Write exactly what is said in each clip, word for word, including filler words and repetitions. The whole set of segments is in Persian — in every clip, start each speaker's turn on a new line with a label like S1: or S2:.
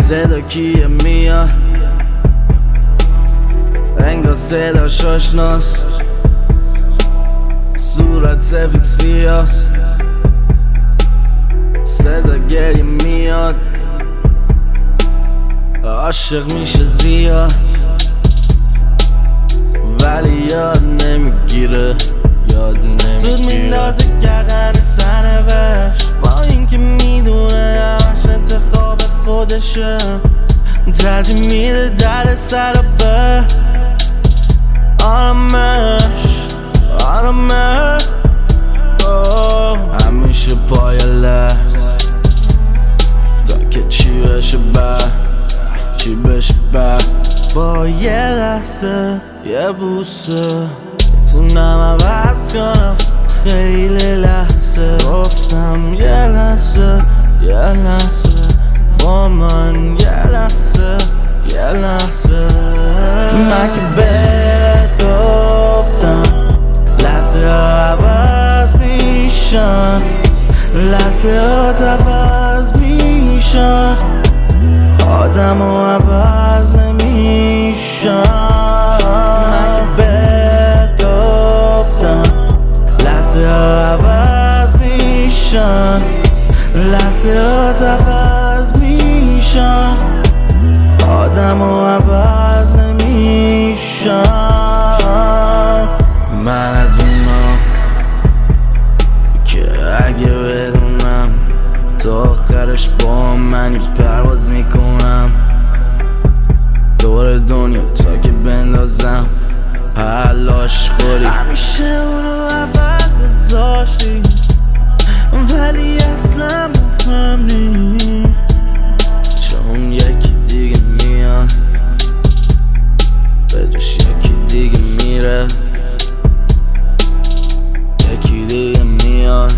S1: صدا کیه میاد انگار صداش آشناست، صورت سفید سیاست، صدا گریه میاد، عاشق میشه زیاد ولی یاد نمیگیره، یاد نمیگیره. زود میندازه گردن سرنوشت با اینکه میدونه همش انتخاب خودشه، ترجیح میده در سر به آرامش آرامش همیشه پای لحظ تا که چی بشه بعد چی بشه بعد با یه لحظه یه بوسه میتونم عوض کنم خیلی لحظه، گفتم یه لحظه یه لحظه با من یه لحظه یه لحظه من که بهت گفتم لحظه ها عوض میشن، لحظه ها عوض میشن، آدم ها عوض نمیشن. من که بهت گفتم لحظه ها عوض میشن، لحظه ها عوض میشن، آدم ها عوض نمیشن. من از اونم که اگه بدونم تا آخرش با منی پرواز میکنم دور دنیا تا که بندازم حلاش خوری. همیشه اونو اول بذاشتی ولی اصلا مهم نی، چون یکی دیگه میاد به جاش یکی دیگه میره، یکی دیگه میاد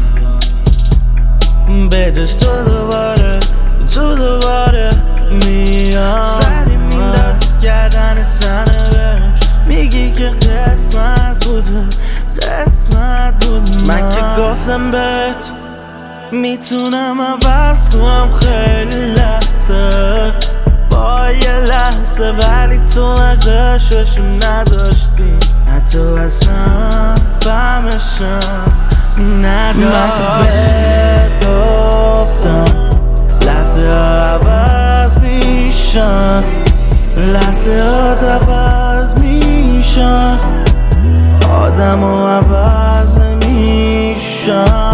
S1: به جاش تو دوباره تو دوباره میاد. سری میندازی گردن سرنوشت میگی که قسمت بوده قسمت بوده. من که گفتم بهت میتونم عوض کنم خیلی لحظه با یه لحظه، ولی تو ارزششو نداشتی حتی اصلا فهمشم نداشتی. من که بهت گفتم لحظه ها عوض میشن، لحظه ها عوض میشن، آدم ها عوض نمیشن.